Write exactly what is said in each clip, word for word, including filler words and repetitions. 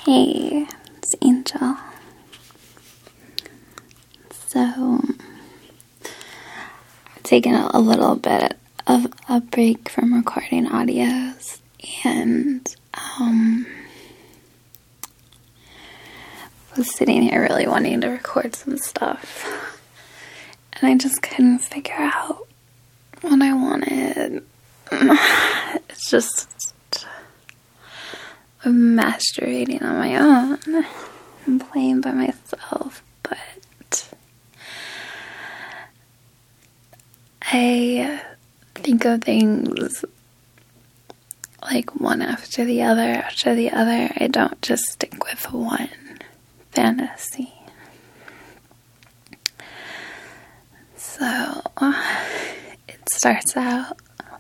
Hey, it's Angel. So, I've taken a little bit of a break from recording audios, and um, was sitting here really wanting to record some stuff, and I just couldn't figure out what I wanted. It's just I'm masturbating on my own and playing by myself, but I think of things like one after the other after the other. I don't just stick with one fantasy. So it starts out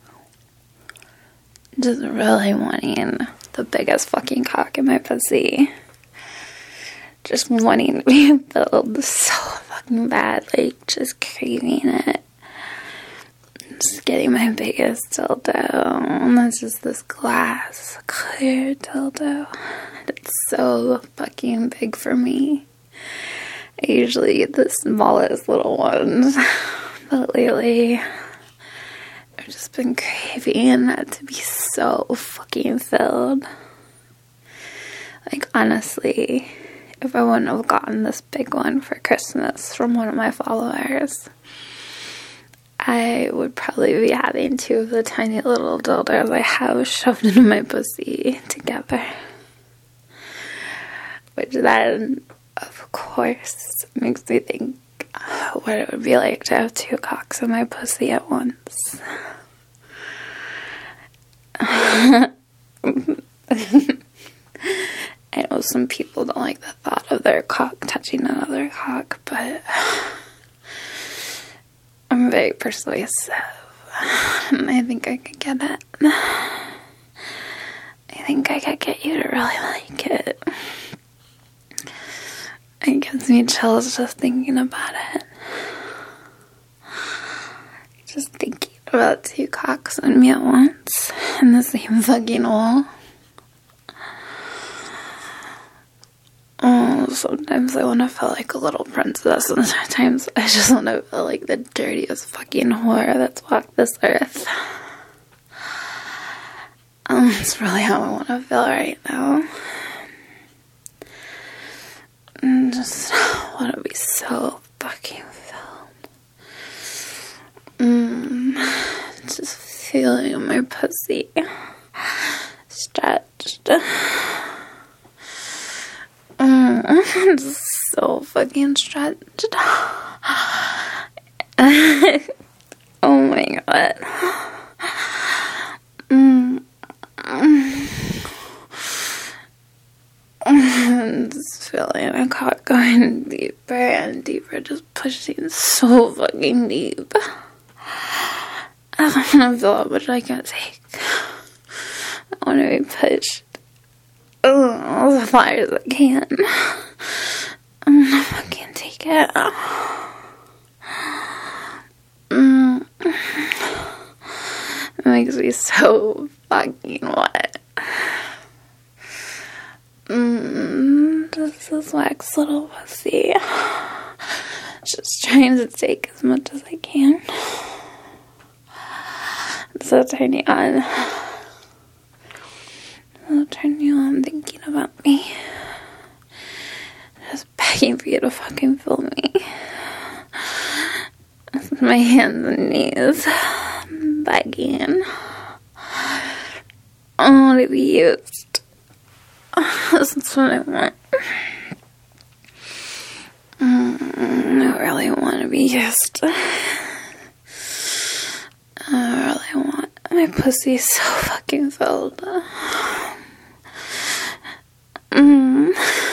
just really wanting the biggest fucking cock in my pussy. Just wanting to be filled so fucking bad, like just craving it. Just getting my biggest dildo, and that's just this glass clear dildo. It's so fucking big for me. I usually get the smallest little ones, but lately I've just been craving that to be so fucking filled. Like, honestly, if I wouldn't have gotten this big one for Christmas from one of my followers, I would probably be having two of the tiny little dildos I have shoved into my pussy together. Which then, of course, makes me think what it would be like to have two cocks in my pussy at once. I know some people don't like the thought of their cock touching another cock, but I'm very persuasive, and I think I could get it. I think I could get you to really like it. It gives me chills just thinking about it. Just thinking about two cocks on me at once in the same fucking hole. Oh, sometimes I want to feel like a little princess, and sometimes I just want to feel like the dirtiest fucking whore that's walked this earth. Um, that's really how I want to feel right now. I just want to be so fucking filled. Mmm. Just feeling my pussy stretched. Mmm. Just so fucking stretched. Oh my god. Mmm. I'm just feeling my cock going deeper and deeper, just pushing so fucking deep. I don't want to feel how much I can take. I want to be pushed oh, as far as I can. I'm gonna fucking take it. Mm. It makes me so fucking wet. Mmm, just this wax little pussy. Just trying to take as much as I can. It's so tiny on. So tiny on thinking about me. Just begging for you to fucking fill me. With my hands and knees. Begging. I want to be used. That's what I want. Mm, I really want to be used. I really want my pussy so fucking filled. Mm.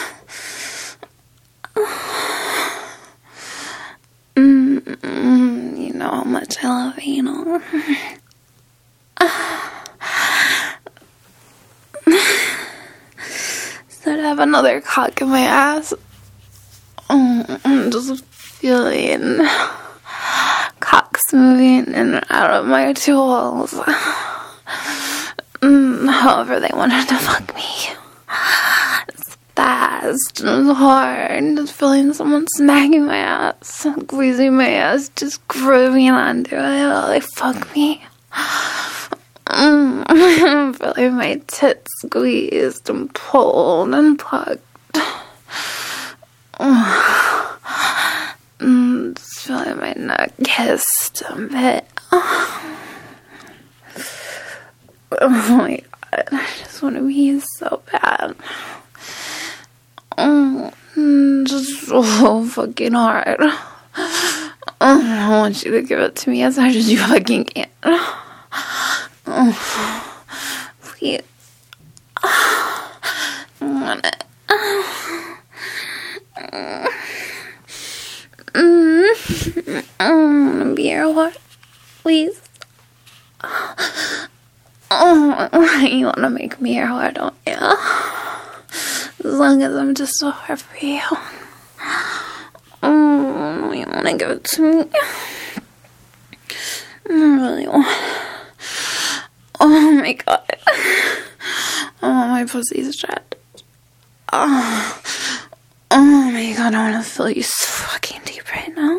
Mm, mm, you know how much I love anal. So to have another cock in my ass, oh, I'm just feeling cocks moving in and out of my two holes. Mm, however they wanted to fuck me. chest, and it was hard, just feeling someone smacking my ass, squeezing my ass, just grooving onto it while they fuck me. Mm, feeling my tits squeezed and pulled and plucked. Mm, just feeling my neck kissed a bit. Oh my god, I just want to be so bad. Oh, just so fucking hard. Oh, I want you to give it to me as hard as you fucking can. Oh, please. I want it. Mm. I want to be your heart, please. Oh, you want to make me your heart, don't you? As long as I'm just so hard for you. Oh, you want to give it to me? I really want. Oh my god. Oh, my pussy's stretched. Oh. Oh my god, I want to feel you so fucking deep right now.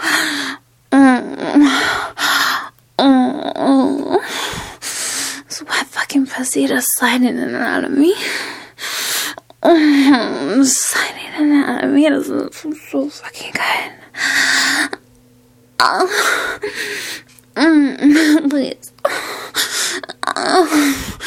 Oh. Oh. This wet fucking pussy just sliding in and out of me. Oh, sliding in and out of me. It doesn't feel so fucking good. Oh. Mm, please. Oh.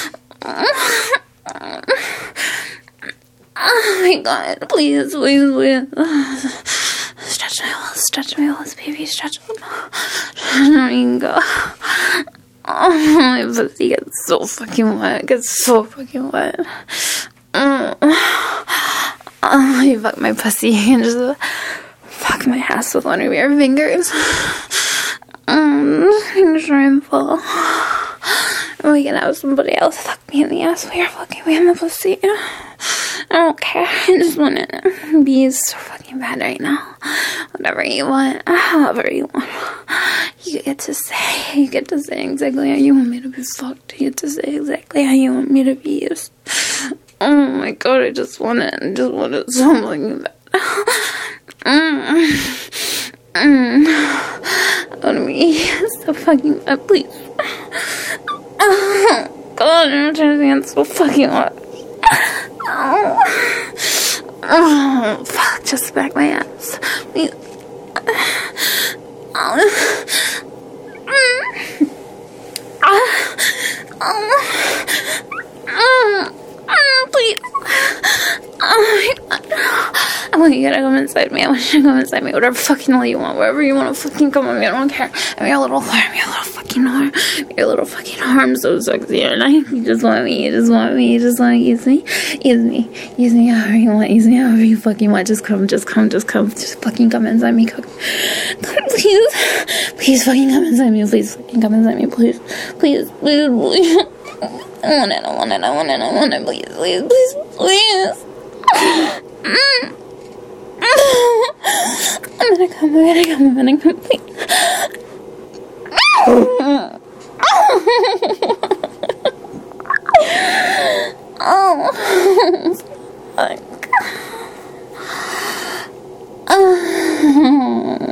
Oh my god, please, please, please. Stretch my walls, stretch my walls, baby, stretch them. Let me go. Oh, my pussy gets so fucking wet, it gets so fucking wet. Oh, oh, you fuck my pussy, you can just fuck my ass with one of your fingers. Um, I'm trying to fall. We can have somebody else fuck me in the ass while you're fucking me in the pussy. I don't care. I just want to be so fucking bad right now. Whatever you want, however you want. You get to say, you get to say exactly how you want me to be fucked. You get to say exactly how you want me to be used. Oh my god, I just want it. I just want it so fucking bad. Mm. Mm. I want to be so fucking bad, please. Oh god, I'm trying to get so fucking hard. Oh. Oh, fuck, just smack my ass. Please. Oh. Mm. Oh. Oh. Mm. Please. Oh my god. I want you to come inside me. I want you to come inside me. Whatever fucking hell you want. Wherever you want to fucking come on me. I don't care. I'm your little whore. I'm your little fucking whore. Your little fucking whore. I'm so sexy. And I, you just want me. You just want me. You just want to use me. Use me. Use me however you want. Use me however you fucking want. Just come. Just come. Just come. Just fucking come inside me. Come. Come, please. Please fucking come inside me. Please fucking come inside me. Please. Please. Please. Please. I want it. I want it. I want it. I want it. Please. Please. Please. Please. Mm. I'm gonna come, I'm gonna come, I'm gonna come, please. Oh, fuck. Oh,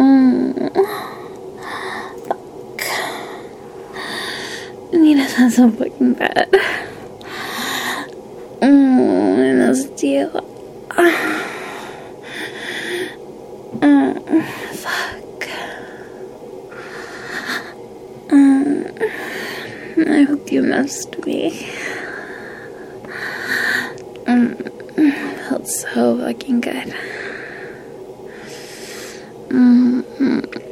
fuck. I need to sound so fucking bad. Oh, I missed you. Mm, fuck. Mm, I hope you missed me. Mm, felt so fucking good. Mm, mm.